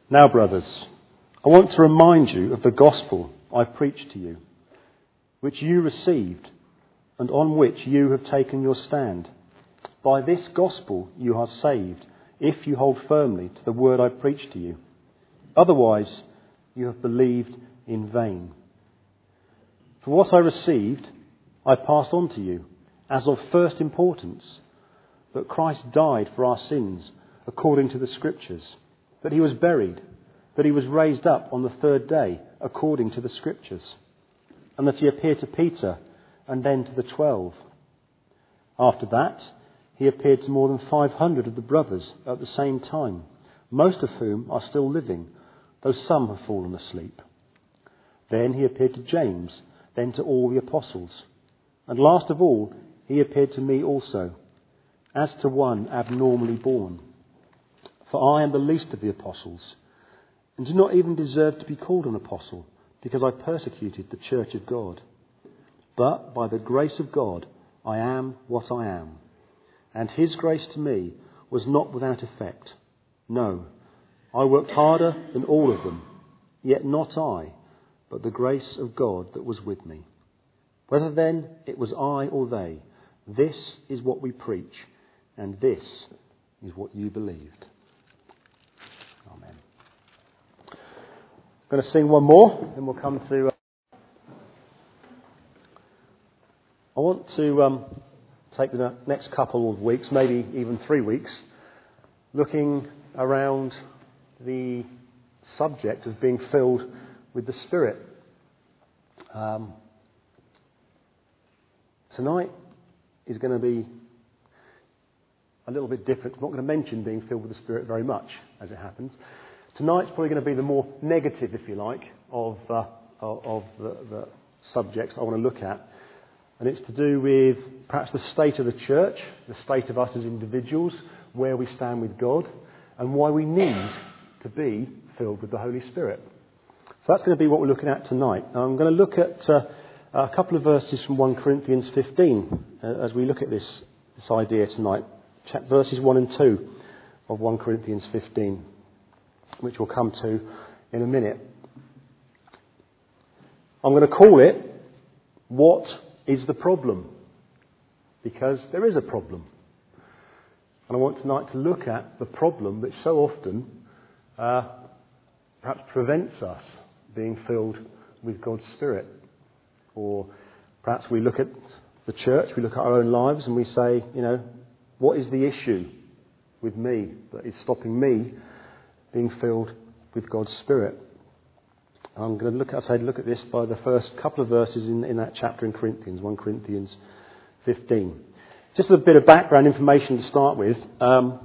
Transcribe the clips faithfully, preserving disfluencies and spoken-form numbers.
Now, brothers, I want to remind you of the gospel I preached to you, which you received and on which you have taken your stand. By this gospel you are saved, if you hold firmly to the word I preached to you. Otherwise, you have believed in vain. For what I received, I passed on to you, as of first importance, that Christ died for our sins, according to the Scriptures, that he was buried, that he was raised up on the third day, according to the Scriptures, and that he appeared to Peter and then to the twelve. After that, he appeared to more than five hundred of the brothers at the same time, most of whom are still living, though some have fallen asleep. Then he appeared to James, then to all the apostles. And last of all, he appeared to me also, as to one abnormally born. For I am the least of the apostles, and do not even deserve to be called an apostle, because I persecuted the church of God. But by the grace of God, I am what I am. And his grace to me was not without effect. No, I worked harder than all of them, yet not I, but the grace of God that was with me. Whether then it was I or they, this is what we preach, and this is what you believed. Amen. I'm going to sing one more, then we'll come to... Uh, I want to um, take the next couple of weeks, maybe even three weeks, looking around the subject of being filled with the Spirit. Um, tonight is going to be a little bit different. I'm not going to mention being filled with the Spirit very much, as it happens. Tonight's probably going to be the more negative, if you like, of, uh, of the, the subjects I want to look at. And it's to do with perhaps the state of the church, the state of us as individuals, where we stand with God, and why we need to be filled with the Holy Spirit. So that's going to be what we're looking at tonight. Now I'm going to look at uh, a couple of verses from First Corinthians fifteen uh, as we look at this, this idea tonight. Check verses one and two of First Corinthians fifteen, which we'll come to in a minute. I'm going to call it, What is the Problem? Because there is a problem. And I want tonight to look at the problem that so often uh, perhaps prevents us being filled with God's Spirit. Or perhaps we look at the church, we look at our own lives and we say, you know, what is the issue with me that is stopping me being filled with God's Spirit? I'm going to look at, I say, look at this by the first couple of verses in, in that chapter in Corinthians, First Corinthians fifteen. Just a bit of background information to start with. Um,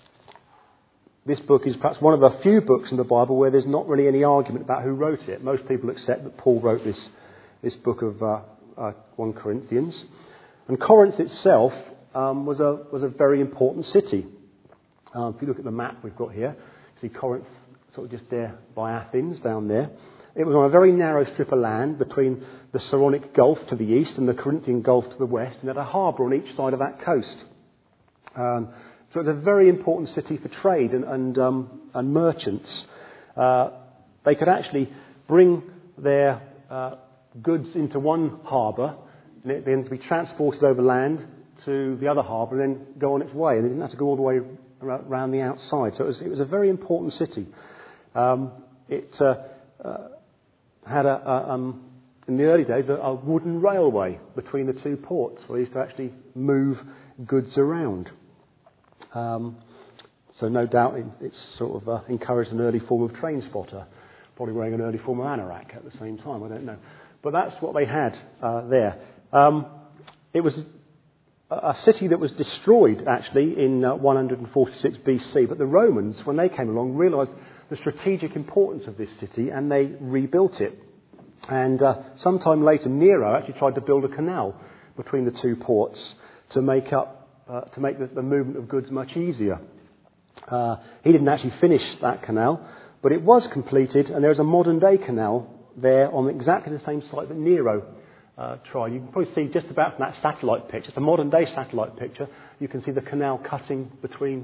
this book is perhaps one of the few books in the Bible where there's not really any argument about who wrote it. Most people accept that Paul wrote this this book of uh, uh, First Corinthians. And Corinth itself um, was a was a very important city. Uh, if you look at the map we've got here, you see Corinth sort of just there by Athens, down there. It was on a very narrow strip of land between the Saronic Gulf to the east and the Corinthian Gulf to the west, and had a harbour on each side of that coast. Um, so it was a very important city for trade and and, um, and merchants. Uh, they could actually bring their uh, goods into one harbour, and then to be transported over land to the other harbour, and then go on its way. And they didn't have to go all the way around the outside. So it was, it was a very important city. Um, it uh, uh, had, a, a, um, in the early days, a, a wooden railway between the two ports where they used to actually move goods around. Um, so no doubt it, it's sort of uh, encouraged an early form of train spotter, probably wearing an early form of anorak at the same time, I don't know. But that's what they had uh, there. Um, it was a city that was destroyed, actually, in uh, one hundred forty-six B C. But the Romans, when they came along, realised the strategic importance of this city, and they rebuilt it. And uh, sometime later, Nero actually tried to build a canal between the two ports to make up, uh, to make the, the movement of goods much easier. Uh, he didn't actually finish that canal, but it was completed, and there's a modern-day canal there on exactly the same site that Nero Uh, try. You can probably see just about from that satellite picture, it's a modern day satellite picture, you can see the canal cutting between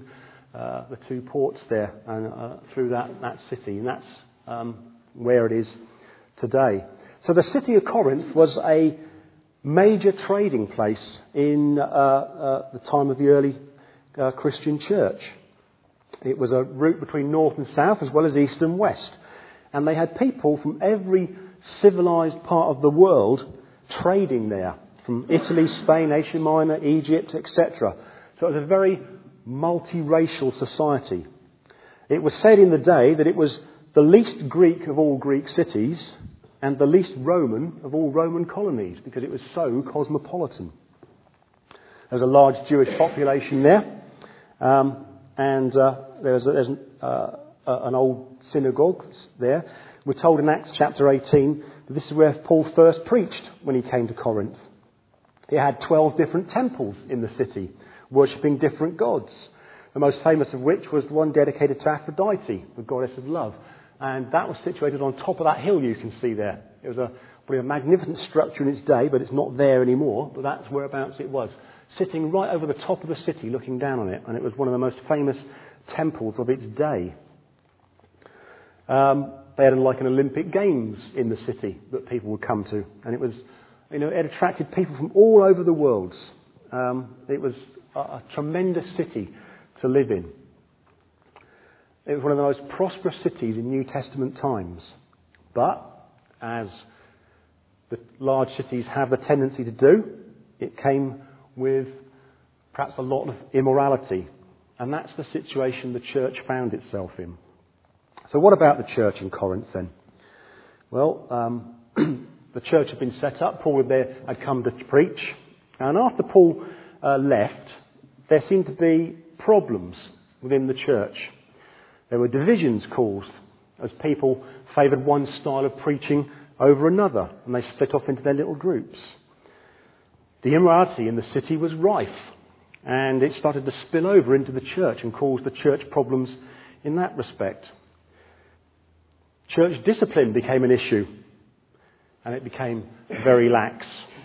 uh, the two ports there and uh, through that, that city. And that's um, where it is today. So the city of Corinth was a major trading place in uh, uh, the time of the early uh, Christian church. It was a route between north and south as well as east and west. And they had people from every civilized part of the world trading there, from Italy, Spain, Asia Minor, Egypt, et cetera. So it was a very multiracial society. It was said in the day that it was the least Greek of all Greek cities and the least Roman of all Roman colonies, because it was so cosmopolitan. There's a large Jewish population there, um, and uh, there's, a, there's an, uh, an old synagogue there. We're told in Acts chapter eighteen that this is where Paul first preached when he came to Corinth. It had twelve different temples in the city, worshipping different gods, the most famous of which was the one dedicated to Aphrodite, the goddess of love. And that was situated on top of that hill you can see there. It was a, probably a magnificent structure in its day, but it's not there anymore. But that's whereabouts it was, sitting right over the top of the city, looking down on it. And it was one of the most famous temples of its day. Um, they had like an Olympic Games in the city that people would come to. And it was, you know, it attracted people from all over the world. Um, it was a, a tremendous city to live in. It was one of the most prosperous cities in New Testament times. But, as the large cities have the tendency to do, it came with perhaps a lot of immorality. And that's the situation the church found itself in. So what about the church in Corinth then? Well, um, the church had been set up. Paul had, there, had come to preach. And after Paul uh, left, there seemed to be problems within the church. There were divisions caused as people favoured one style of preaching over another, and they split off into their little groups. The immorality in the city was rife, and it started to spill over into the church and cause the church problems in that respect. Church discipline became an issue, and it became very lax.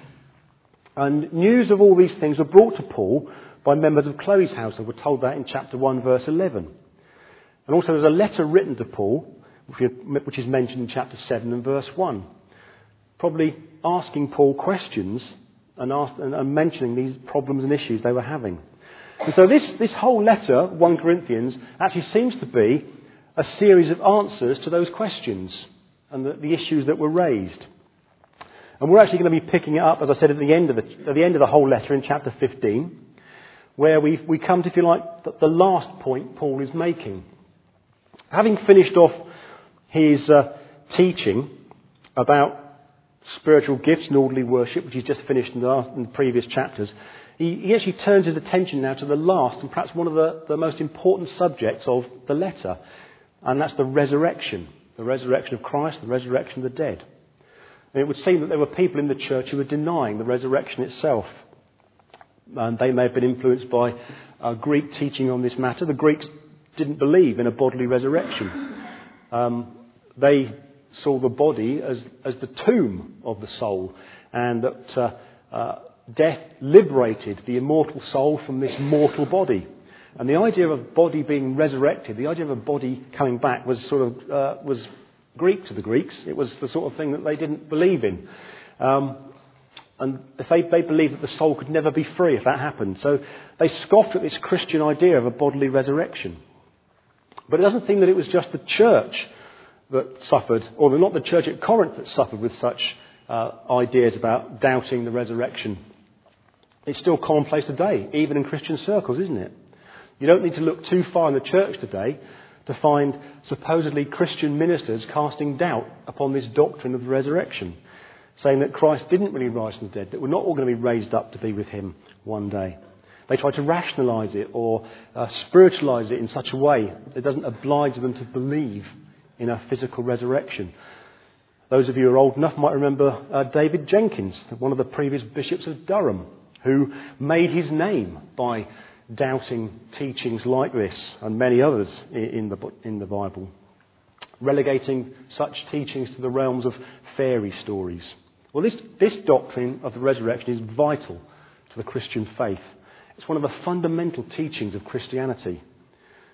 And news of all these things were brought to Paul by members of Chloe's household. We're told that in chapter one, verse eleven. And also there's a letter written to Paul, which is mentioned in chapter seven and verse one, probably asking Paul questions and, ask, and, and mentioning these problems and issues they were having. And so this, this whole letter, First Corinthians, actually seems to be a series of answers to those questions and the, the issues that were raised. And we're actually going to be picking it up, as I said, at the end of the, at the, end of the whole letter in chapter fifteen, where we we come to, if you like, the, the last point Paul is making. Having finished off his uh, teaching about spiritual gifts and orderly worship, which he's just finished in the, last, in the previous chapters, he, he actually turns his attention now to the last and perhaps one of the, the most important subjects of the letter, and that's the resurrection, the resurrection of Christ, the resurrection of the dead. And it would seem that there were people in the church who were denying the resurrection itself. And they may have been influenced by uh, Greek teaching on this matter. The Greeks didn't believe in a bodily resurrection. Um, they saw the body as, as the tomb of the soul, and that uh, uh, death liberated the immortal soul from this mortal body. And the idea of a body being resurrected, the idea of a body coming back, was sort of uh, was Greek to the Greeks. It was the sort of thing that they didn't believe in. Um, and if they, they believed that the soul could never be free if that happened. So they scoffed at this Christian idea of a bodily resurrection. But it doesn't seem that it was just the church that suffered, or not the church at Corinth that suffered with such uh, ideas about doubting the resurrection. It's still commonplace today, even in Christian circles, isn't it? You don't need to look too far in the church today to find supposedly Christian ministers casting doubt upon this doctrine of the resurrection, saying that Christ didn't really rise from the dead, that we're not all going to be raised up to be with him one day. They try to rationalise it or uh, spiritualise it in such a way that it doesn't oblige them to believe in a physical resurrection. Those of you who are old enough might remember uh, David Jenkins, one of the previous bishops of Durham, who made his name by doubting teachings like this and many others in the, in the Bible, relegating such teachings to the realms of fairy stories. Well, this, this doctrine of the resurrection is vital to the Christian faith. It's one of the fundamental teachings of Christianity.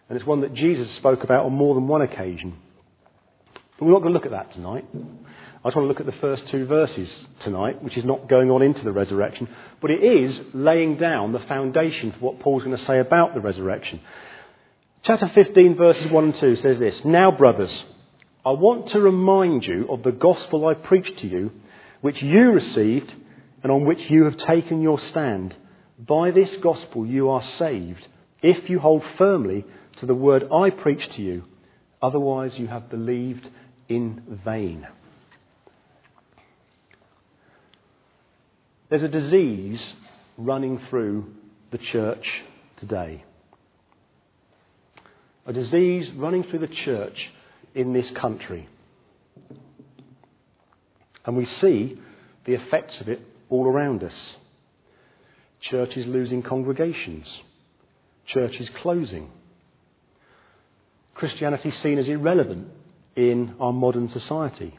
And it's one that Jesus spoke about on more than one occasion. But we're not going to look at that tonight. I just want to look at the first two verses tonight, which is not going on into the resurrection, but it is laying down the foundation for what Paul's going to say about the resurrection. Chapter fifteen, verses one and two says this: "Now, brothers, I want to remind you of the gospel I preached to you, which you received and on which you have taken your stand. By this gospel you are saved, if you hold firmly to the word I preached to you. Otherwise you have believed in vain." There's a disease running through the church today. A disease running through the church in this country. And we see the effects of it all around us. Churches losing congregations. Churches closing. Christianity seen as irrelevant in our modern society.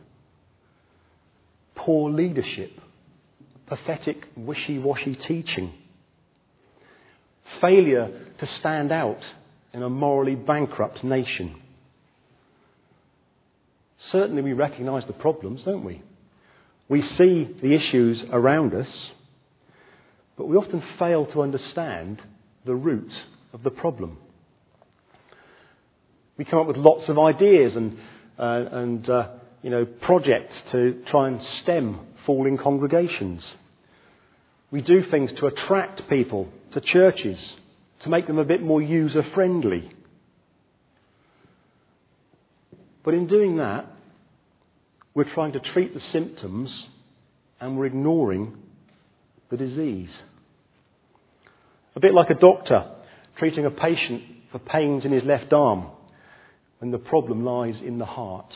Poor leadership. Pathetic, wishy-washy teaching. Failure to stand out in a morally bankrupt nation. Certainly we recognise the problems, don't we? We see the issues around us, but we often fail to understand the root of the problem. We come up with lots of ideas and, uh, and uh, you know, projects to try and stem falling congregations. We do things to attract people to churches, to make them a bit more user-friendly. But in doing that, we're trying to treat the symptoms and we're ignoring the disease. A bit like a doctor treating a patient for pains in his left arm when the problem lies in the heart.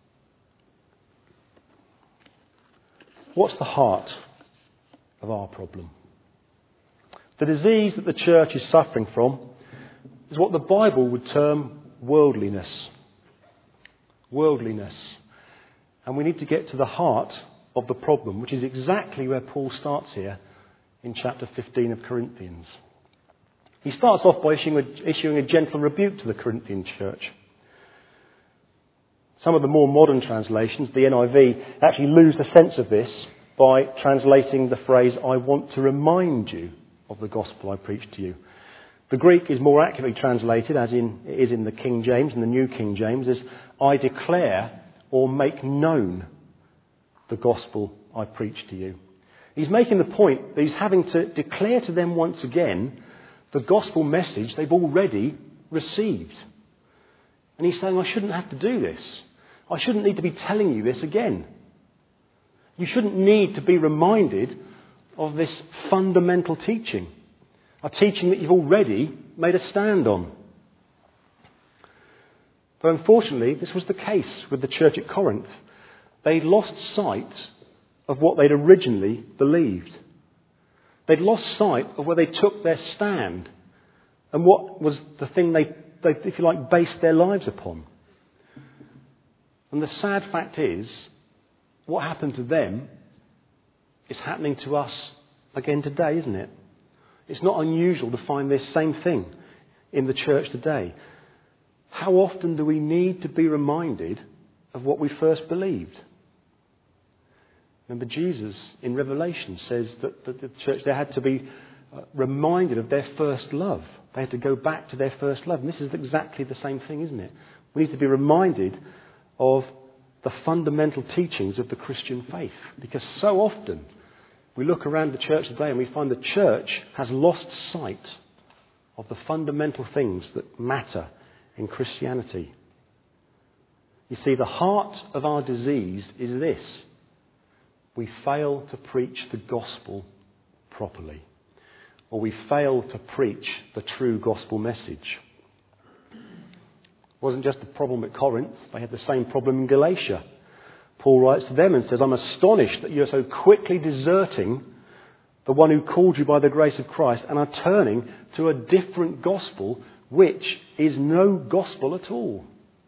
What's the heart of our problem? The disease that the church is suffering from is what the Bible would term worldliness. Worldliness. And we need to get to the heart of the problem, which is exactly where Paul starts here in chapter fifteen of Corinthians. He starts off by issuing a, issuing a gentle rebuke to the Corinthian church. Some of the more modern translations, the N I V, actually lose the sense of this by translating the phrase, "I want to remind you of the gospel I preached to you." The Greek is more accurately translated, as in, it is in the King James and the New King James, as "I declare or make known the gospel I preached to you." He's making the point that he's having to declare to them once again the gospel message they've already received. And he's saying, I shouldn't have to do this. I shouldn't need to be telling you this again. You shouldn't need to be reminded of this fundamental teaching, a teaching that you've already made a stand on. But unfortunately, this was the case with the church at Corinth. They'd lost sight of what they'd originally believed. They'd lost sight of where they took their stand and what was the thing they, they, if you like, based their lives upon. And the sad fact is, what happened to them is happening to us again today, isn't it? It's not unusual to find this same thing in the church today. How often do we need to be reminded of what we first believed? Remember, Jesus in Revelation says that, that the church, they had to be uh, reminded of their first love. They had to go back to their first love. And this is exactly the same thing, isn't it? We need to be reminded of the fundamental teachings of the Christian faith. Because so often we look around the church today and we find the church has lost sight of the fundamental things that matter in Christianity. You see, the heart of our disease is this. We fail to preach the gospel properly. Or we fail to preach the true gospel message. It wasn't just a problem at Corinth. They had the same problem in Galatia. Paul writes to them and says, I'm astonished that you're so quickly deserting the one who called you by the grace of Christ and are turning to a different gospel, which is no gospel at all.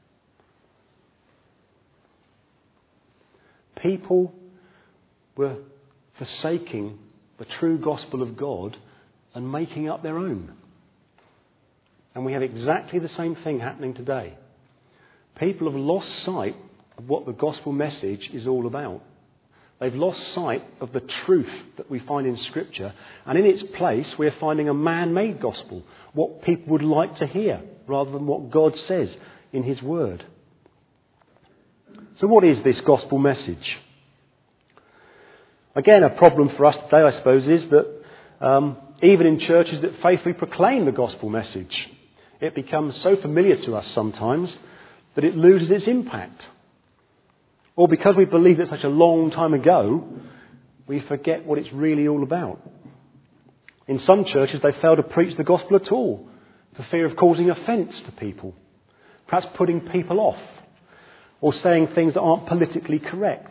People were forsaking the true gospel of God and making up their own. And we have exactly the same thing happening today. People have lost sight of what the gospel message is all about. They've lost sight of the truth that we find in Scripture, and in its place we're finding a man-made gospel, what people would like to hear, rather than what God says in His Word. So what is this gospel message? Again, a problem for us today, I suppose, is that um, even in churches that faithfully proclaim the gospel message, it becomes so familiar to us sometimes that it loses its impact. Or because we believe it such a long time ago, we forget what it's really all about. In some churches, they fail to preach the gospel at all, for fear of causing offence to people, perhaps putting people off, or saying things that aren't politically correct.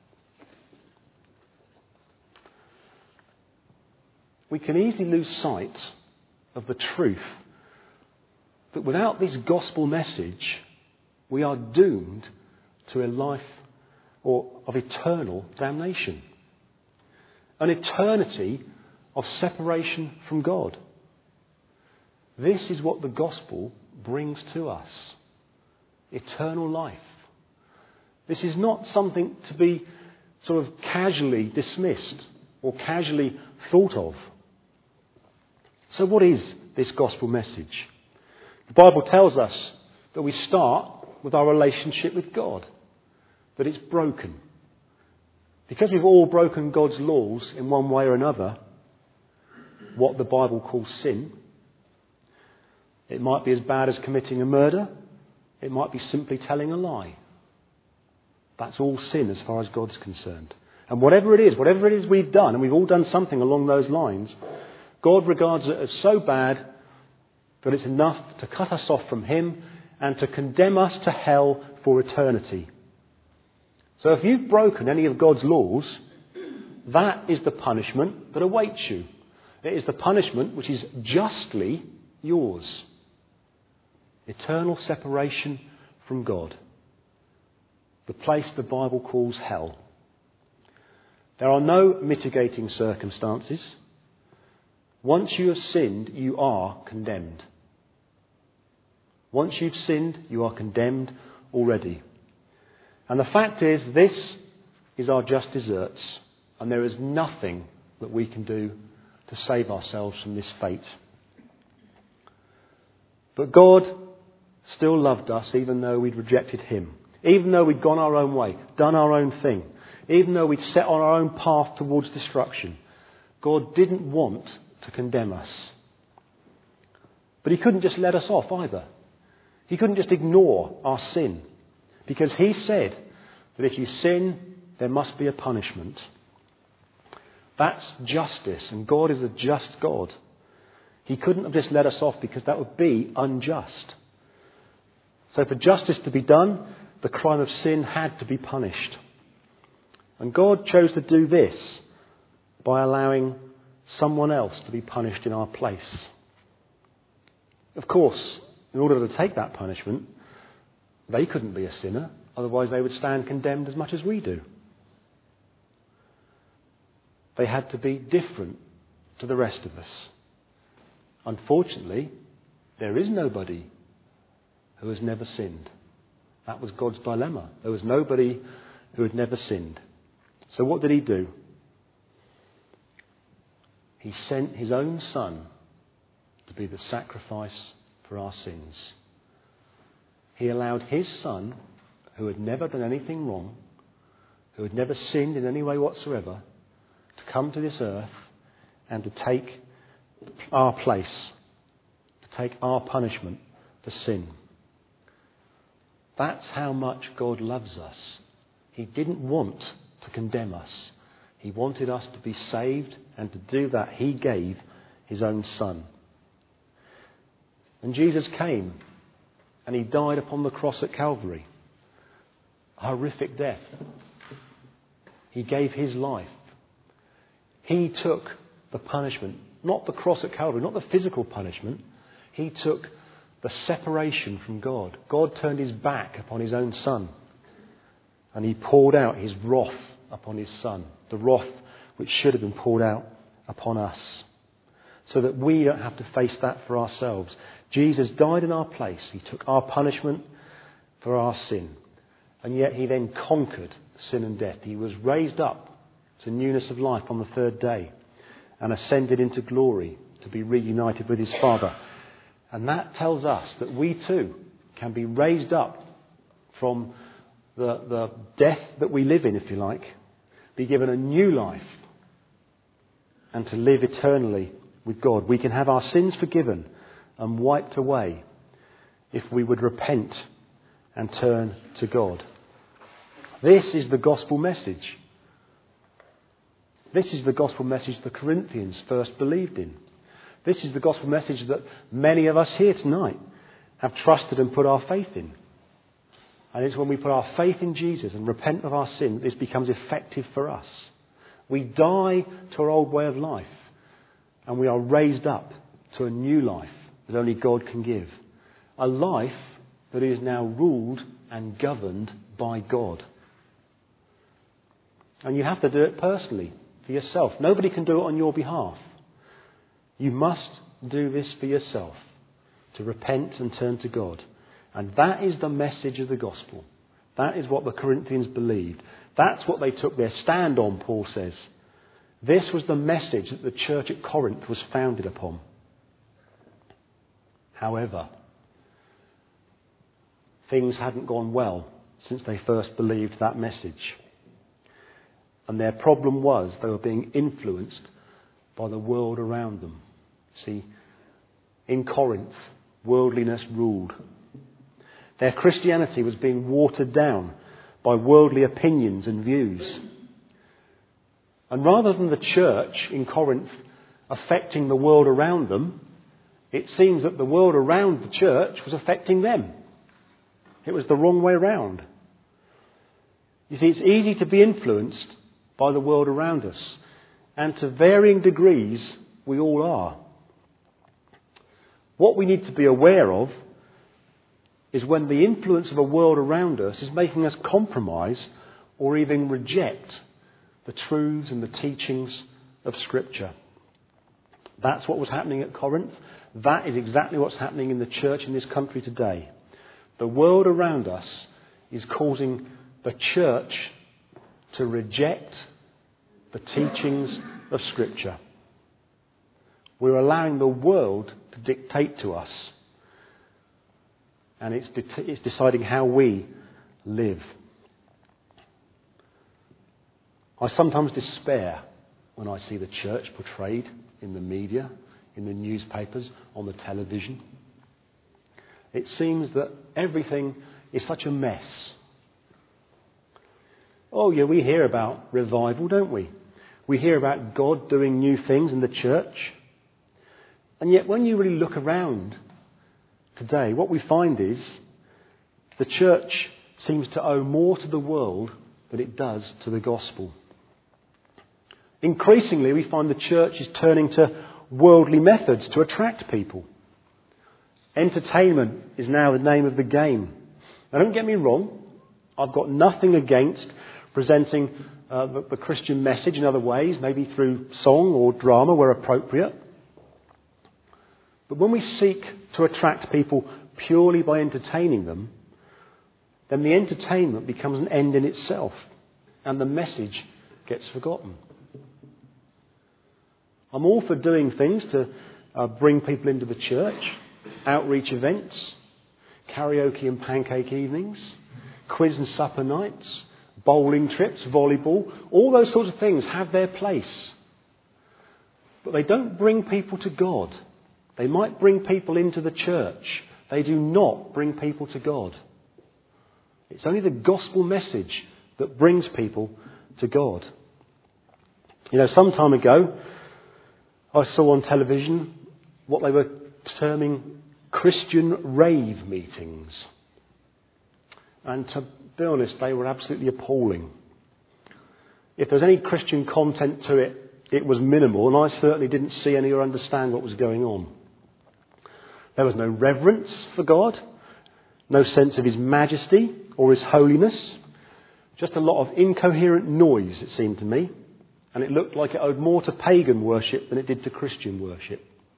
We can easily lose sight of the truth that without this gospel message, we are doomed to a life or of eternal damnation. An eternity of separation from God. This is what the gospel brings to us. Eternal life. This is not something to be sort of casually dismissed or casually thought of. So what is this gospel message? The Bible tells us that we start with our relationship with God. That it's broken. Because we've all broken God's laws in one way or another, what the Bible calls sin. It might be as bad as committing a murder. It might be simply telling a lie. That's all sin as far as God's concerned. And whatever it is, whatever it is we've done, and we've all done something along those lines, God regards it as so bad that it's enough to cut us off from Him and to condemn us to hell for eternity. So if you've broken any of God's laws, that is the punishment that awaits you. It is the punishment which is justly yours. Eternal separation from God. The place the Bible calls hell. There are no mitigating circumstances. Once you have sinned, you are condemned. Once you've sinned, you are condemned already. And the fact is, this is our just deserts, and there is nothing that we can do to save ourselves from this fate. But God still loved us even though we'd rejected Him, even though we'd gone our own way, done our own thing, even though we'd set on our own path towards destruction. God didn't want to condemn us. But He couldn't just let us off either. He couldn't just ignore our sin. Because He said that if you sin, there must be a punishment. That's justice, and God is a just God. He couldn't have just let us off because that would be unjust. So for justice to be done, the crime of sin had to be punished. And God chose to do this by allowing someone else to be punished in our place. Of course, in order to take that punishment, they couldn't be a sinner, otherwise they would stand condemned as much as we do. They had to be different to the rest of us. Unfortunately, there is nobody who has never sinned. That was God's dilemma. There was nobody who had never sinned. So what did He do? He sent His own Son to be the sacrifice for our sins. He allowed His Son, who had never done anything wrong, who had never sinned in any way whatsoever, to come to this earth and to take our place, to take our punishment for sin. That's how much God loves us. He didn't want to condemn us. He wanted us to be saved, and to do that He gave His own Son. And Jesus came and He died upon the cross at Calvary. A horrific death. He gave His life. He took the punishment, not the cross at Calvary, not the physical punishment. He took the separation from God. God turned His back upon His own Son, and He poured out His wrath upon His Son, the wrath which should have been poured out upon us. so that we don't have to face that for ourselves. Jesus died in our place. He took our punishment for our sin. And yet he then conquered sin and death. He was raised up to newness of life on the third day and ascended into glory to be reunited with his Father. And that tells us that we too can be raised up from the, the death that we live in, if you like, be given a new life and to live eternally with God. We can have our sins forgiven and wiped away if we would repent and turn to God. This is the gospel message. This is the gospel message the Corinthians first believed in. This is the gospel message that many of us here tonight have trusted and put our faith in. And it's when we put our faith in Jesus and repent of our sin that this becomes effective for us. We die to our old way of life and we are raised up to a new life that only God can give. A life that is now ruled and governed by God. And you have to do it personally, for yourself. Nobody can do it on your behalf. You must do this for yourself, to repent and turn to God. And that is the message of the gospel. That is what the Corinthians believed. That's what they took their stand on, Paul says. This was the message that the church at Corinth was founded upon. However, things hadn't gone well since they first believed that message. And their problem was they were being influenced by the world around them. See, in Corinth, worldliness ruled. Their Christianity was being watered down by worldly opinions and views. And rather than the church in Corinth affecting the world around them, it seems that the world around the church was affecting them. It was the wrong way around. You see, it's easy to be influenced by the world around us. And to varying degrees, we all are. What we need to be aware of is when the influence of a world around us is making us compromise or even reject the truths and the teachings of Scripture. That's what was happening at Corinth. That is exactly what's happening in the church in this country today. The world around us is causing the church to reject the teachings of Scripture. We're allowing the world to dictate to us. And it's, de- it's deciding how we live. I sometimes despair when I see the church portrayed in the media, in the newspapers, on the television. It seems that everything is such a mess. Oh yeah, we hear about revival, don't we? We hear about God doing new things in the church. And yet when you really look around today, what we find is the church seems to owe more to the world than it does to the gospel. Increasingly, we find the church is turning to worldly methods to attract people. Entertainment is now the name of the game. Now, don't get me wrong. I've got nothing against presenting uh, the, the Christian message in other ways, maybe through song or drama where appropriate. But when we seek to attract people purely by entertaining them, then the entertainment becomes an end in itself and the message gets forgotten. I'm all for doing things to uh, bring people into the church, outreach events, karaoke and pancake evenings, quiz and supper nights, bowling trips, volleyball. All those sorts of things have their place. But they don't bring people to God. They might bring people into the church. They do not bring people to God. It's only the gospel message that brings people to God. You know, some time ago, I saw on television what they were terming Christian rave meetings. And to be honest, they were absolutely appalling. If there was any Christian content to it, it was minimal, and I certainly didn't see any or understand what was going on. There was no reverence for God, no sense of His majesty or His holiness, just a lot of incoherent noise, it seemed to me, and it looked like it owed more to pagan worship than it did to Christian worship.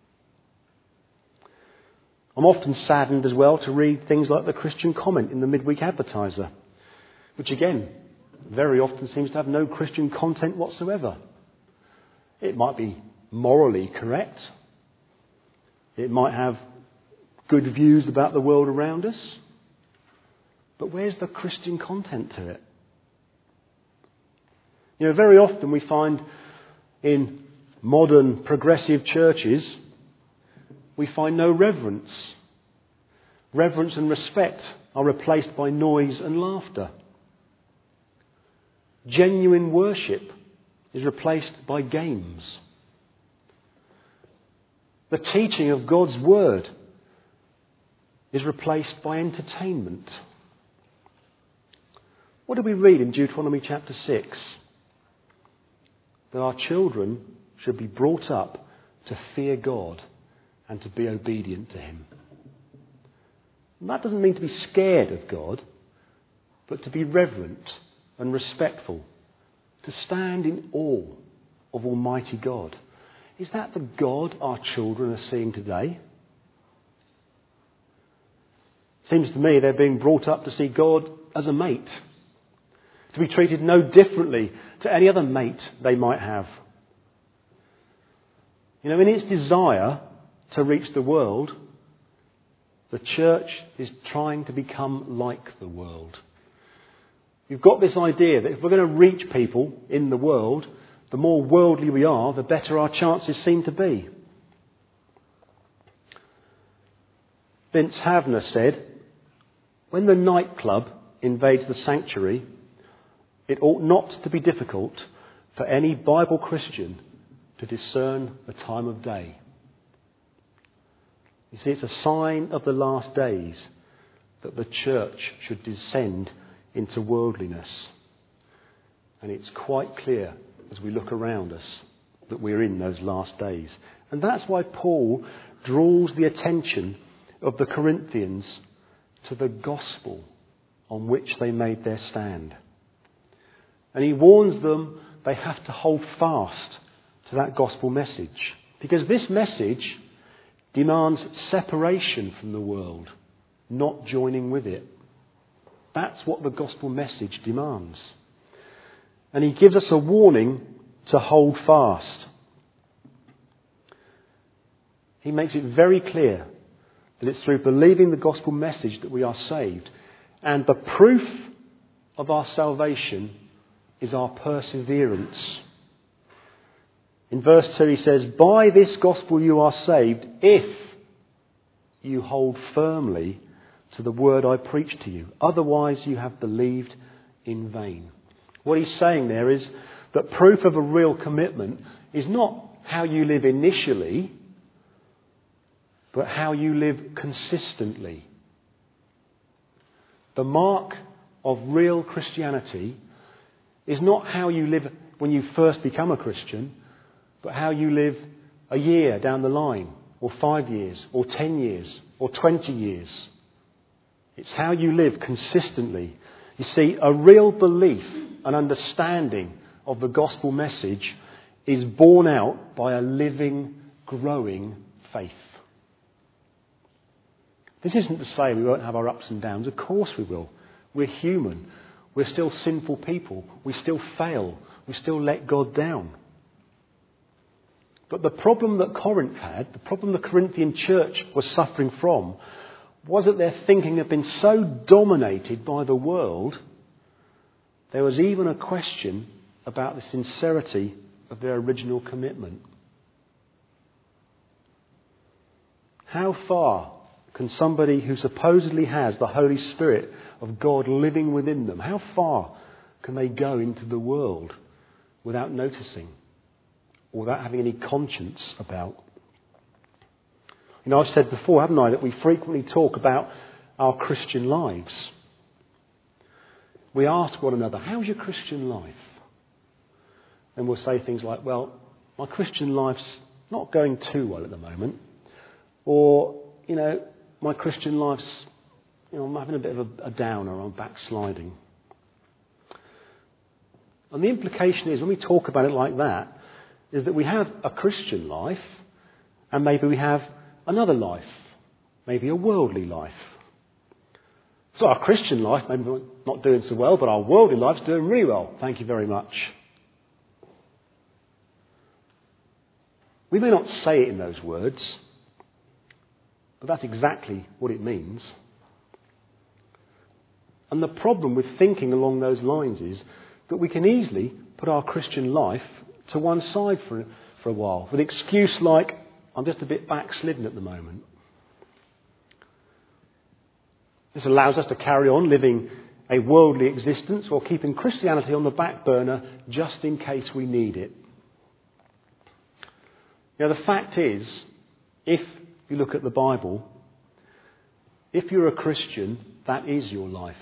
I'm often saddened as well to read things like the Christian Comment in the Midweek Advertiser, which again, very often seems to have no Christian content whatsoever. It might be morally correct. It might have good views about the world around us. But where's the Christian content to it? You know, very often we find in modern progressive churches, we find no reverence. Reverence and respect are replaced by noise and laughter. Genuine worship is replaced by games. The teaching of God's Word is replaced by entertainment. What do we read in Deuteronomy chapter six? That our children should be brought up to fear God and to be obedient to Him. And that doesn't mean to be scared of God, but to be reverent and respectful, to stand in awe of Almighty God. Is that the God our children are seeing today? Seems to me they're being brought up to see God as a mate, to be treated no differently to any other mate they might have. You know, in its desire to reach the world, the church is trying to become like the world. You've got this idea that if we're going to reach people in the world, the more worldly we are, the better our chances seem to be. Vince Havner said, when the nightclub invades the sanctuary, it ought not to be difficult for any Bible Christian to discern the time of day. You see, it's a sign of the last days that the church should descend into worldliness. And it's quite clear as we look around us that we're in those last days. And that's why Paul draws the attention of the Corinthians to the gospel on which they made their stand. And he warns them they have to hold fast to that gospel message. Because this message demands separation from the world, not joining with it. That's what the gospel message demands. And he gives us a warning to hold fast. He makes it very clear that it's through believing the gospel message that we are saved. And the proof of our salvation is our perseverance. In verse two he says, by this gospel you are saved if you hold firmly to the word I preach to you. Otherwise you have believed in vain. What he's saying there is that proof of a real commitment is not how you live initially, but how you live consistently. The mark of real Christianity is not how you live when you first become a Christian, but how you live a year down the line, or five years, or ten years, or twenty years. It's how you live consistently. You see, a real belief and understanding of the gospel message is borne out by a living, growing faith. This isn't to say we won't have our ups and downs. Of course we will. We're human. We're still sinful people. We still fail. We still let God down. But the problem that Corinth had, the problem the Corinthian church was suffering from, was that their thinking had been so dominated by the world, there was even a question about the sincerity of their original commitment. How far can somebody who supposedly has the Holy Spirit of God living within them, how far can they go into the world without noticing, or without having any conscience about? You know, I've said before, haven't I, that we frequently talk about our Christian lives. We ask one another, how's your Christian life? And we'll say things like, well, my Christian life's not going too well at the moment. Or, you know, my Christian life's, you know, I'm having a bit of a, a downer, I'm backsliding. And the implication is, when we talk about it like that, is that we have a Christian life, and maybe we have another life, maybe a worldly life. So our Christian life, maybe we're not doing so well, but our worldly life's doing really well. Thank you very much. We may not say it in those words, but that's exactly what it means. And the problem with thinking along those lines is that we can easily put our Christian life to one side for, for a while, with an excuse like, I'm just a bit backslidden at the moment. This allows us to carry on living a worldly existence while keeping Christianity on the back burner just in case we need it. Now, the fact is, if you look at the Bible, if you're a Christian, that is your life.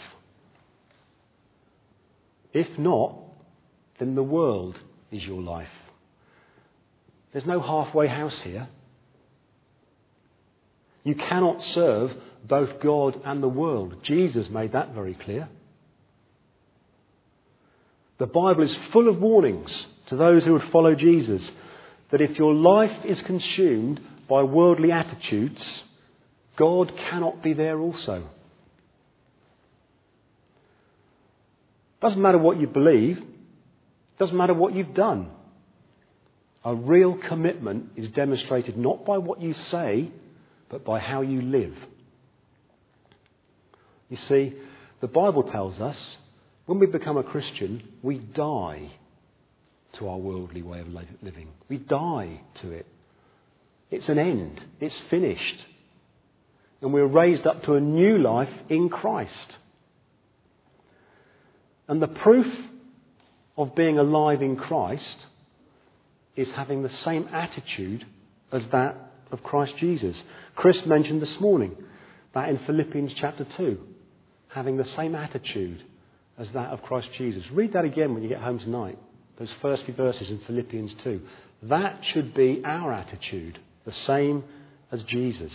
If not, then the world is your life. There's no halfway house here. You cannot serve both God and the world. Jesus made that very clear. The Bible is full of warnings to those who would follow Jesus that if your life is consumed by worldly attitudes, God cannot be there also. Doesn't matter what you believe, doesn't matter what you've done. A real commitment is demonstrated not by what you say, but by how you live. You see, the Bible tells us when we become a Christian, we die to our worldly way of living. We die to it. It's an end. It's finished. And we're raised up to a new life in Christ. And the proof of being alive in Christ is having the same attitude as that of Christ Jesus. Chris mentioned this morning that in Philippians chapter two, having the same attitude as that of Christ Jesus. Read that again when you get home tonight. Those first few verses in Philippians two. That should be our attitude, the same as Jesus.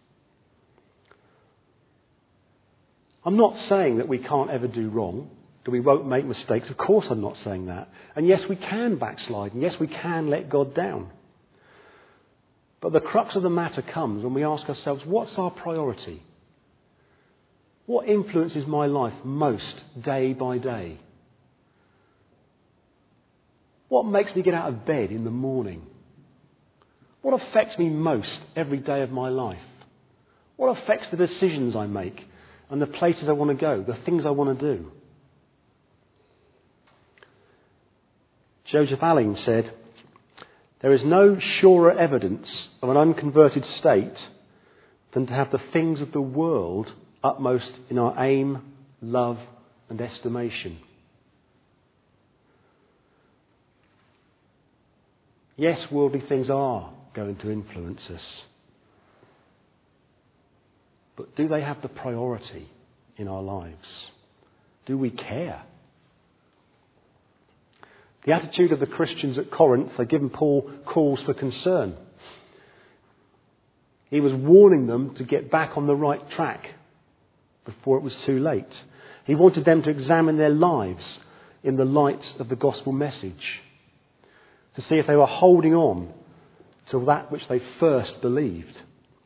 I'm not saying that we can't ever do wrong, that we won't make mistakes. Of course I'm not saying that. And yes, we can backslide, and yes, we can let God down. But the crux of the matter comes when we ask ourselves, what's our priority? What influences my life most day by day? What makes me get out of bed in the morning? What affects me most every day of my life? What affects the decisions I make and the places I want to go, the things I want to do? Joseph Allen said, "There is no surer evidence of an unconverted state than to have the things of the world upmost in our aim, love and estimation." Yes, worldly things are going to influence us. But do they have the priority in our lives? Do we care? The attitude of the Christians at Corinth had given Paul cause for concern. He was warning them to get back on the right track before it was too late. He wanted them to examine their lives in the light of the gospel message, to see if they were holding on to that which they first believed.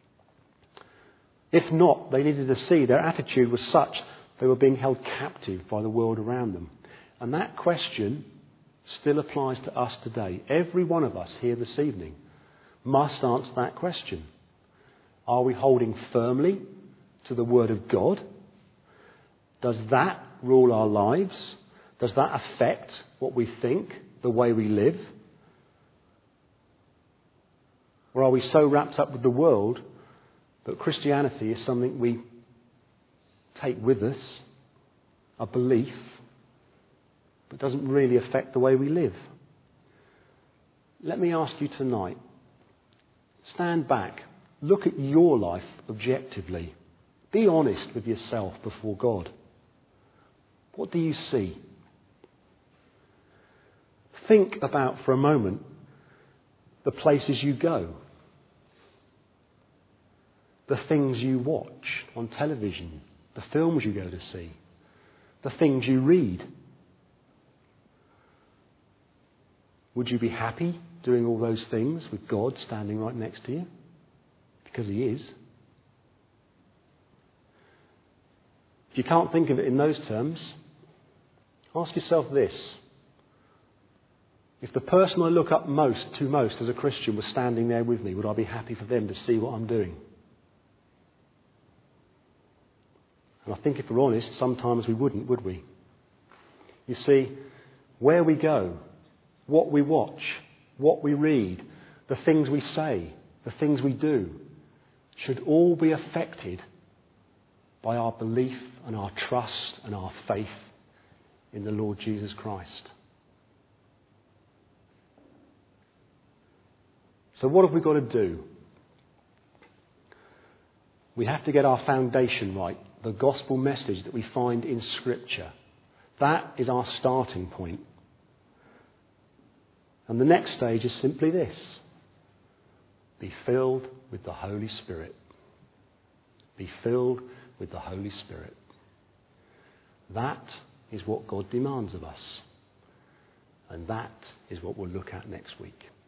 If not, they needed to see their attitude was such they were being held captive by the world around them. And that question still applies to us today. Every one of us here this evening must answer that question. Are we holding firmly to the Word of God? Does that rule our lives? Does that affect what we think, the way we live? Or are we so wrapped up with the world that Christianity is something we take with us, a belief, but doesn't really affect the way we live? Let me ask you tonight, stand back, look at your life objectively. Be honest with yourself before God. What do you see? Think about for a moment the places you go, the things you watch on television, the films you go to see, the things you read. Would you be happy doing all those things with God standing right next to you? Because He is. If you can't think of it in those terms, ask yourself this. If the person I look up most to most as a Christian was standing there with me, would I be happy for them to see what I'm doing? And I think if we're honest, sometimes we wouldn't, would we? You see, where we go, what we watch, what we read, the things we say, the things we do, should all be affected by our belief and our trust and our faith in the Lord Jesus Christ. So what have we got to do? We have to get our foundation right, the gospel message that we find in Scripture. That is our starting point. And the next stage is simply this. Be filled with the Holy Spirit. Be filled with the Holy Spirit. That is what God demands of us. And that is what we'll look at next week.